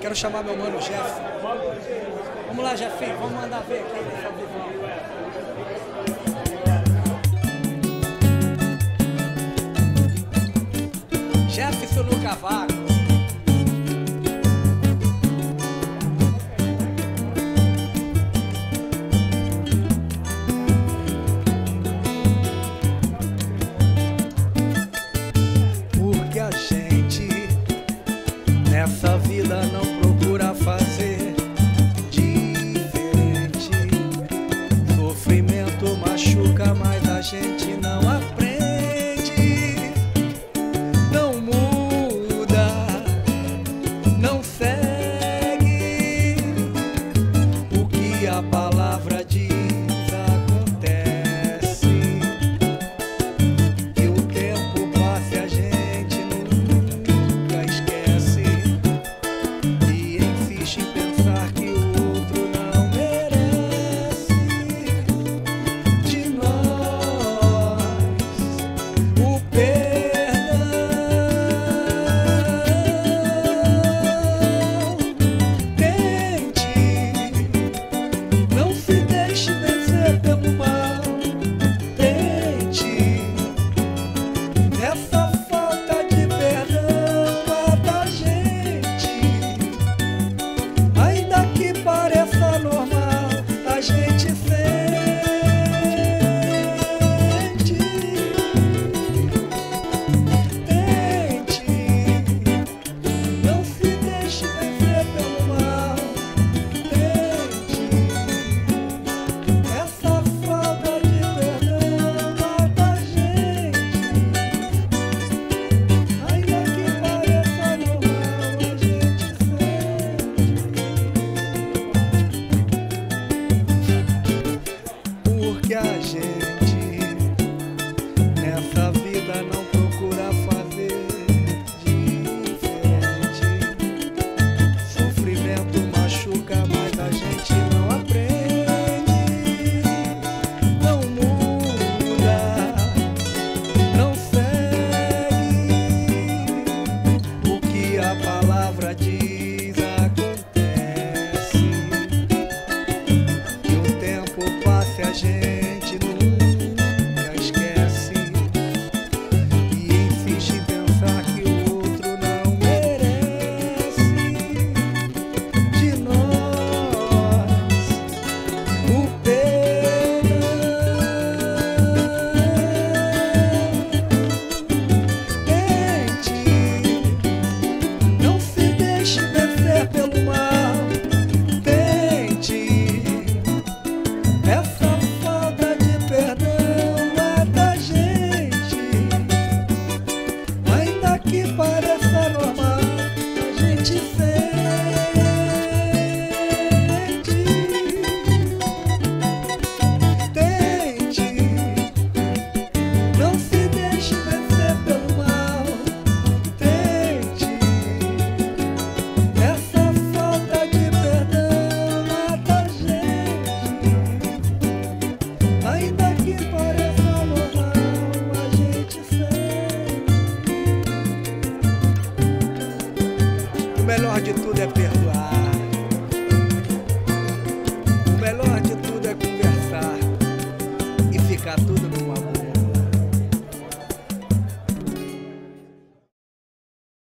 Quero chamar meu mano Jeff. Vamos lá, Jeffinho, vamos mandar ver aqui nesse ao vivo. Jefferson no cavaco. Porque a gente nessa vida não procura fazer diferente. Sofrimento machuca, mas a gente não aprende. Não muda, não segue o que a palavra diz. Acontece que o tempo passa e a gente nunca esquece. E insiste em pensar que o outro não merece de nós o perdão. Tente, não se deixe vencer pelo mal. Tente, essa falta de perdão mata a gente. Ainda que pareça normal, a gente sente. Tente, não se deixe vencer pelo mal. Tente, essa falta de perdão mata a gente. Ainda que pareça normal, a gente sente. Porque a gente nessa vida não procura fazer diferente. Sofrimento machuca, mas a gente não aprende. Não muda, não segue o que a palavra diz.